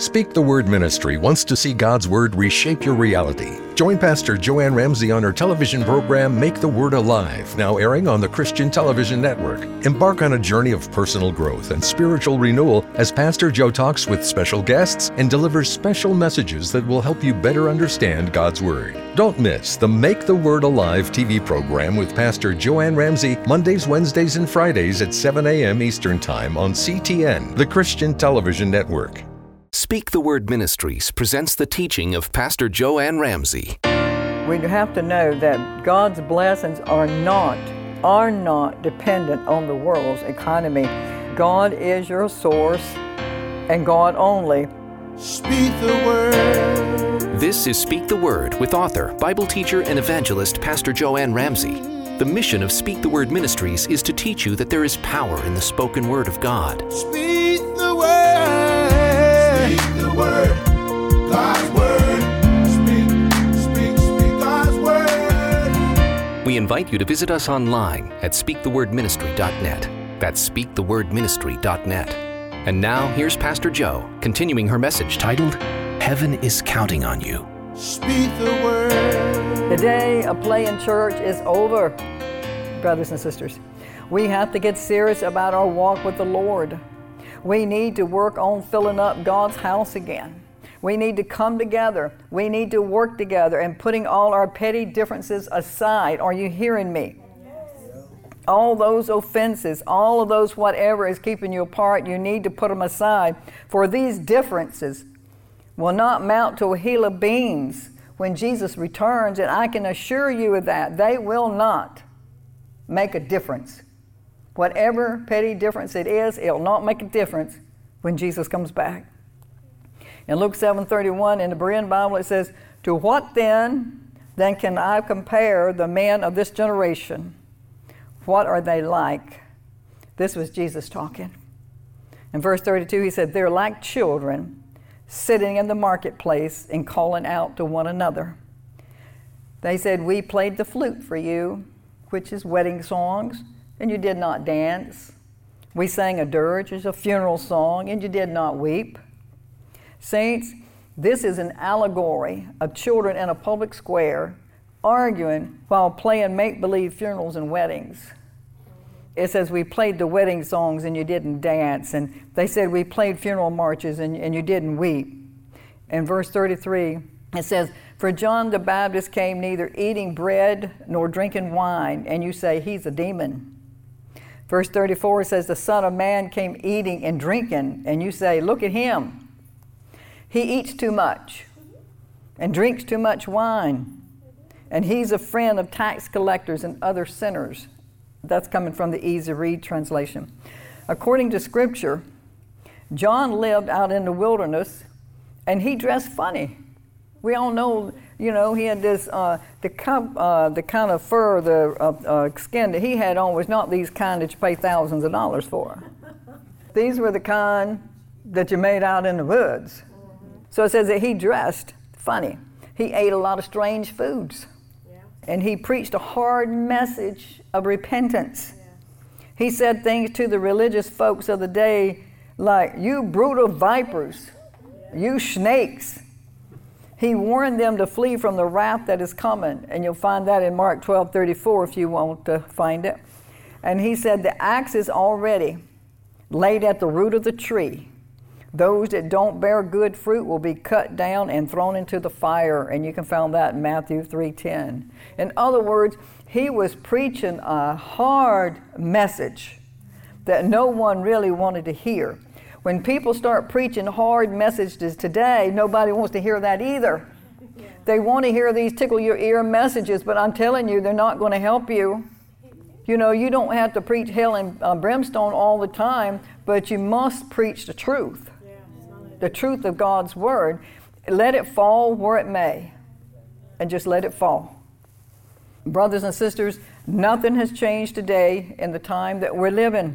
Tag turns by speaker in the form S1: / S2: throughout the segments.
S1: Speak the Word Ministry wants to see God's Word reshape your reality. Join Pastor Joanne Ramsey on her television program, Make the Word Alive, now airing on the Christian Television Network. Embark on a journey of personal growth and spiritual renewal as Pastor Joe talks with special guests and delivers special messages that will help you better understand God's Word. Don't miss the Make the Word Alive TV program with Pastor Joanne Ramsey, Mondays, Wednesdays, and Fridays at 7 a.m. Eastern Time on CTN, the Christian Television Network.
S2: Speak the Word Ministries presents the teaching of Pastor Joanne Ramsey.
S3: We have to know that God's blessings are not dependent on the world's economy. God is your source, and God only.
S4: Speak the Word.
S2: This is Speak the Word with author, Bible teacher, and evangelist Pastor Joanne Ramsey. The mission of Speak the Word Ministries is to teach you that there is power in the spoken Word of God.
S4: Speak the Word. Speak the Word. God's Word. Speak God's Word.
S2: We invite you to visit us online at speakthewordministry.net. That's speakthewordministry.net. And now, here's Pastor Joe, continuing her message titled, Heaven is Counting on You.
S4: Speak the Word.
S3: The day of playing church is over, brothers and sisters. We have to get serious about our walk with the Lord. We need to work on filling up God's house again. We need to come together. We need to work together and putting all our petty differences aside. Are you hearing me? All those offenses, all of those whatever is keeping you apart, you need to put them aside. For these differences will not mount to a hill of beans when Jesus returns, and I can assure you of that. They will not make a difference. Whatever petty difference it is, it'll not make a difference when Jesus comes back. In Luke 7:31 in the Berean Bible it says, "To what then can I compare the men of this generation? What are they like?" This was Jesus talking. In verse 32 he said, "They're like children sitting in the marketplace and calling out to one another. They said, 'We played the flute for you,' which is wedding songs, and you did not dance. We sang a dirge, which is a funeral song, and you did not weep." Saints, this is an allegory of children in a public square arguing while playing make-believe funerals and weddings. It says, "We played the wedding songs and you didn't dance." And they said, "We played funeral marches and you didn't weep." In verse 33, it says, "For John the Baptist came neither eating bread nor drinking wine, and you say he's a demon." Verse 34 says, "The Son of Man came eating and drinking, and you say, look at him. He eats too much and drinks too much wine, and he's a friend of tax collectors and other sinners." That's coming from the Easy Read translation. According to Scripture, John lived out in the wilderness, and he dressed funny. We all know, he had this, the kind of fur, the skin that he had on was not these kind that you pay thousands of dollars for. These were the kind that you made out in the woods. So it says that he dressed funny. He ate a lot of strange foods. And he preached a hard message of repentance. He said things to the religious folks of the day like, "You brutal vipers, you snakes." He warned them to flee from the wrath that is coming. And you'll find that in Mark 12:34 if you want to find it. And he said, "The axe is already laid at the root of the tree. Those that don't bear good fruit will be cut down and thrown into the fire." And you can find that in Matthew 3:10. In other words, he was preaching a hard message that no one really wanted to hear. When people start preaching hard messages today, nobody wants to hear that either. They want to hear these tickle your ear messages, but I'm telling you, they're not going to help you. You don't have to preach hell and brimstone all the time, but you must preach the truth. The truth of God's Word. Let it fall where it may, and just let it fall. Brothers and sisters, nothing has changed today in the time that we're living.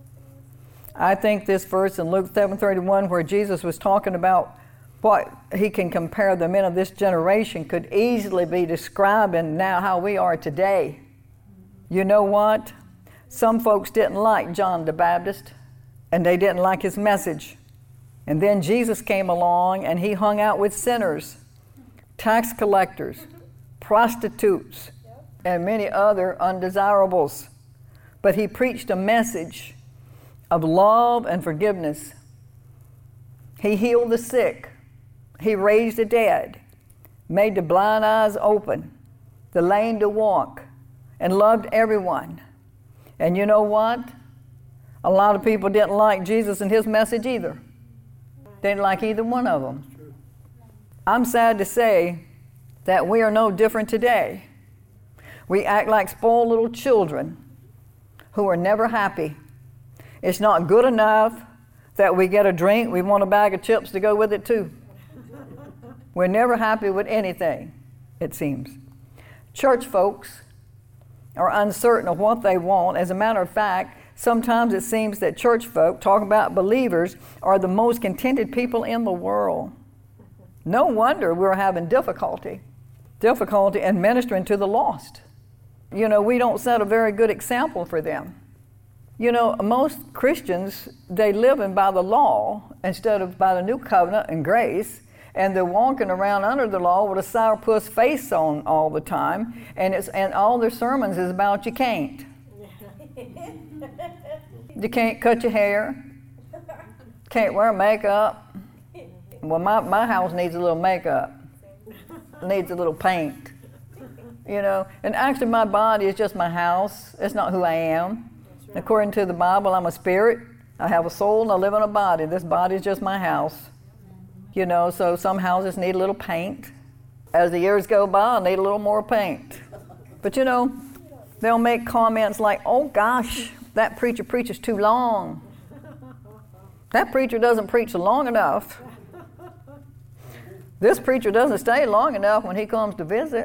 S3: I think this verse in Luke 7:31, where Jesus was talking about what he can compare the men of this generation, could easily be describing now how we are today. You know what? Some folks didn't like John the Baptist, and they didn't like his message. And then Jesus came along and he hung out with sinners, tax collectors, prostitutes, and many other undesirables. But he preached a message of love and forgiveness. He healed the sick. He raised the dead, made the blind eyes open, the lame to walk, and loved everyone. And you know what? A lot of people didn't like Jesus and his message either. They didn't like either one of them. I'm sad to say that we are no different today. We act like spoiled little children who are never happy. It's not good enough that we get a drink, we want a bag of chips to go with it too. We're never happy with anything, it seems. Church folks are uncertain of what they want. As a matter of fact, sometimes it seems that church folk, talking about believers, are the most contented people in the world. No wonder we're having difficulty in ministering to the lost. You know, we don't set a very good example for them. You know, most Christians, they live in by the law instead of by the new covenant and grace, and they're walking around under the law with a sourpuss face on all the time, and all their sermons is about you can't. You can't cut your hair, can't wear makeup. Well, my house needs a little makeup, needs a little paint, you know. And actually my body is just my house. It's not who I am. Right. According to the Bible, I'm a spirit. I have a soul and I live in a body. This body is just my house. You know, so some houses need a little paint. As the years go by, I need a little more paint. But you know, they'll make comments like, oh gosh, that preacher preaches too long. That preacher doesn't preach long enough. This preacher doesn't stay long enough when he comes to visit.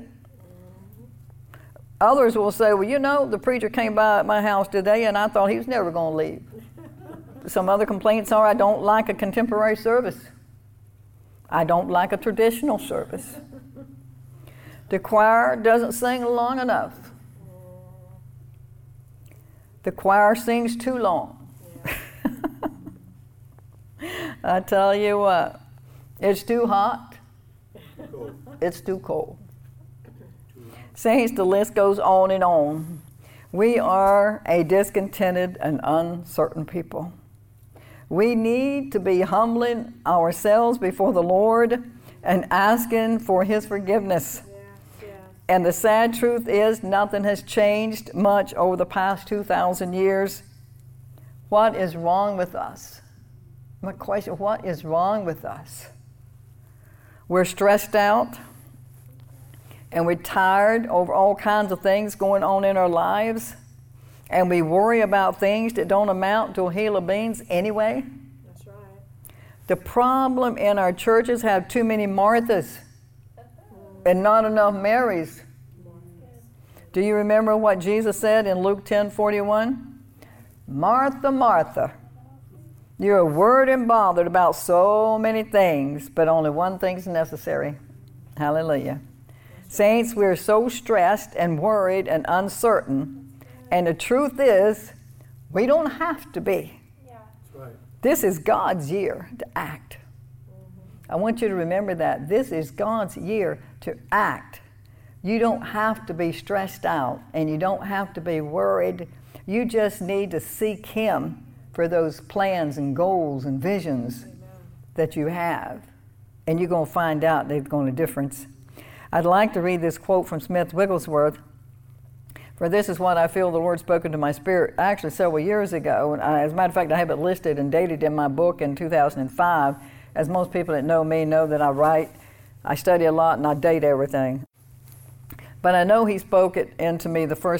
S3: Others will say, well, you know, the preacher came by at my house today and I thought he was never going to leave. Some other complaints are, I don't like a contemporary service. I don't like a traditional service. The choir doesn't sing long enough. The choir sings too long. I tell you what, it's too hot. It's too cold. Saints, the list goes on and on. We are a discontented and uncertain people. We need to be humbling ourselves before the Lord and asking for His forgiveness. Yeah. And the sad truth is, nothing has changed much over the past 2,000 years. What is wrong with us? My question, what is wrong with us? We're stressed out and we're tired over all kinds of things going on in our lives, and we worry about things that don't amount to a hill of beans anyway.
S5: That's right.
S3: The problem in our churches have too many Marthas and not enough Marys. Do you remember what Jesus said in Luke 10:41? Martha, Martha, you're worried and bothered about so many things, but only one thing's necessary. Hallelujah. Saints, we're so stressed and worried and uncertain, and the truth is, we don't have to be.
S5: Yeah.
S4: That's right.
S3: This is God's year to act. I want you to remember that. This is God's year to act. You don't have to be stressed out, and you don't have to be worried. You just need to seek Him for those plans and goals and visions that you have. And you're going to find out they're going to difference. I'd like to read this quote from Smith Wigglesworth. For this is what I feel the Lord spoken to my spirit actually several years ago. And as a matter of fact, I have it listed and dated in my book in 2005. As most people that know me know that I write, I study a lot, and I date everything. But I know He spoke it into me the first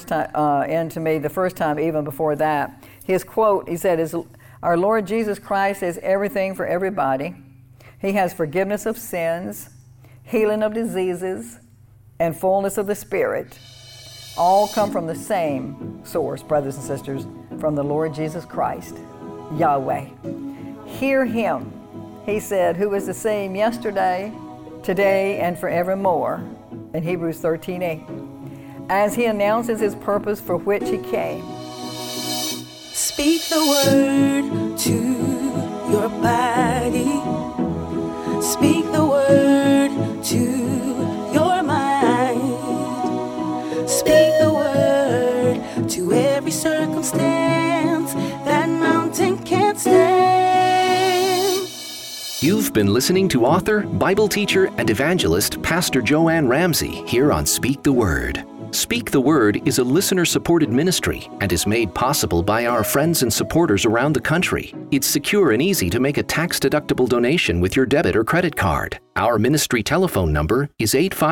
S3: time, even before that. His quote, he said, is, our Lord Jesus Christ is everything for everybody. He has forgiveness of sins, healing of diseases, and fullness of the Spirit. All come from the same source, brothers and sisters, from the Lord Jesus Christ, Yahweh. Hear Him, He said, who is the same yesterday, today, and forevermore, in Hebrews 13:8, as He announces His purpose for which He came.
S6: Speak the word to
S5: your body. Speak the word to your mind. Speak the word to every circumstance. That mountain can't stand.
S2: You've been listening to author, Bible teacher, and evangelist Pastor Joanne Ramsey here on Speak the Word. Speak the Word is a listener-supported ministry and is made possible by our friends and supporters around the country. It's secure and easy to make a tax-deductible donation with your debit or credit card. Our ministry telephone number is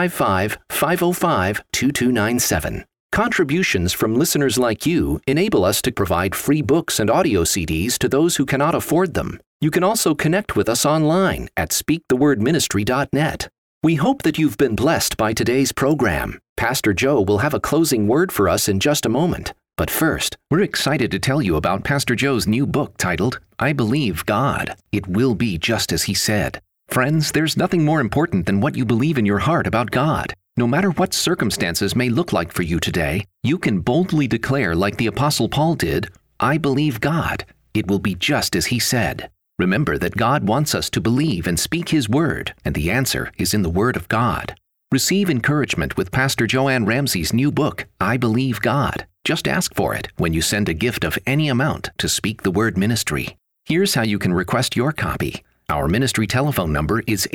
S2: 855-505-2297. Contributions from listeners like you enable us to provide free books and audio CDs to those who cannot afford them. You can also connect with us online at speakthewordministry.net. We hope that you've been blessed by today's program. Pastor Joe will have a closing word for us in just a moment. But first, we're excited to tell you about Pastor Joe's new book titled, I Believe God. It Will Be Just As He Said. Friends, there's nothing more important than what you believe in your heart about God. No matter what circumstances may look like for you today, you can boldly declare like the Apostle Paul did, I believe God. It will be just as He said. Remember that God wants us to believe and speak His Word, and the answer is in the Word of God. Receive encouragement with Pastor Joanne Ramsey's new book, I Believe God. Just ask for it when you send a gift of any amount to Speak the Word Ministry. Here's how you can request your copy. Our ministry telephone number is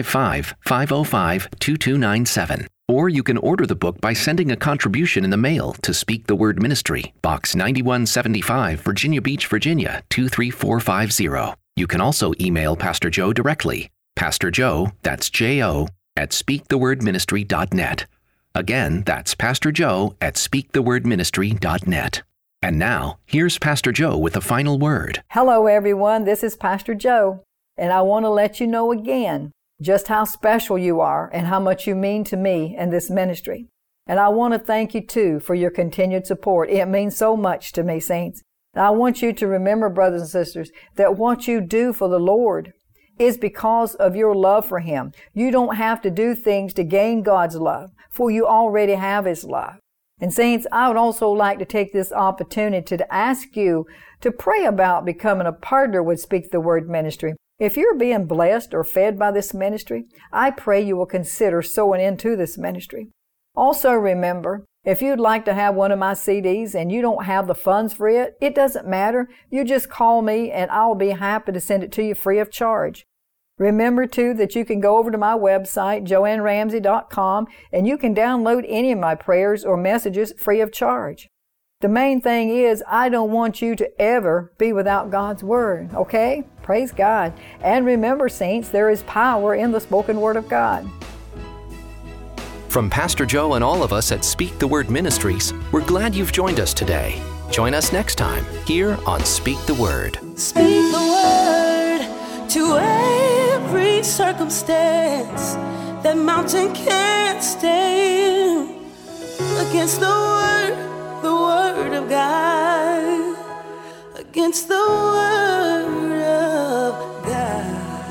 S2: 855-505-2297. Or you can order the book by sending a contribution in the mail to Speak the Word Ministry, Box 9175, Virginia Beach, Virginia, 23450. You can also email Pastor Joe directly. Pastor Joe, that's J-O, at speakthewordministry.net. Again, that's Pastor Joe at speakthewordministry.net. And now, here's Pastor Joe with a final word.
S3: Hello, everyone. This is Pastor Joe, and I want to let you know again just how special you are and how much you mean to me and this ministry. And I want to thank you, too, for your continued support. It means so much to me, saints. And I want you to remember, brothers and sisters, that what you do for the Lord is because of your love for Him. You don't have to do things to gain God's love, for you already have His love. And saints, I would also like to take this opportunity to ask you to pray about becoming a partner with Speak the Word Ministry. If you're being blessed or fed by this ministry, I pray you will consider sowing into this ministry. Also remember, if you'd like to have one of my CDs and you don't have the funds for it, it doesn't matter. You just call me and I'll be happy to send it to you free of charge. Remember, too, that you can go over to my website, joanneramsey.com, and you can download any of my prayers or messages free of charge. The main thing is, I don't want you to ever be without God's Word, okay? Praise God. And remember, saints, there is power in the spoken Word of God.
S2: From Pastor Joe and all of us at Speak the Word Ministries, we're glad you've joined us today. Join us next time here on Speak the Word.
S5: Speak the word to every circumstance. That mountain can't stand against the word of God. Against the word of God.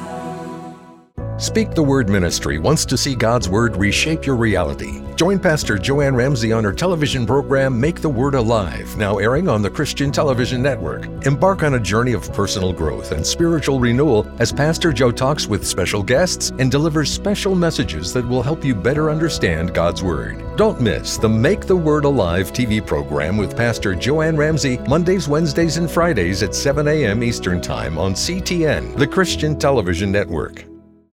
S1: Speak the Word Ministry wants to see God's Word reshape your reality. Join Pastor Joanne Ramsey on her television program, Make the Word Alive, now airing on the Christian Television Network. Embark on a journey of personal growth and spiritual renewal as Pastor Joe talks with special guests and delivers special messages that will help you better understand God's Word. Don't miss the Make the Word Alive TV program with Pastor Joanne Ramsey, Mondays, Wednesdays, and Fridays at 7 a.m. Eastern Time on CTN, the Christian Television Network.